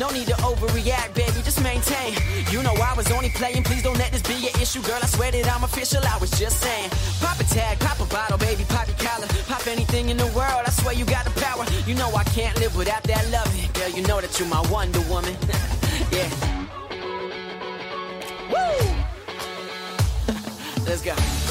No need to overreact, baby, just maintain. You know I was only playing, please don't let this be an issue. Girl, I swear that I'm official, I was just saying. Pop a tag, pop a bottle, baby, pop your collar. Pop anything in the world, I swear you got the power. You know I can't live without that loving. Girl, you know that you're my Wonder Woman. Yeah. Woo! Let's go.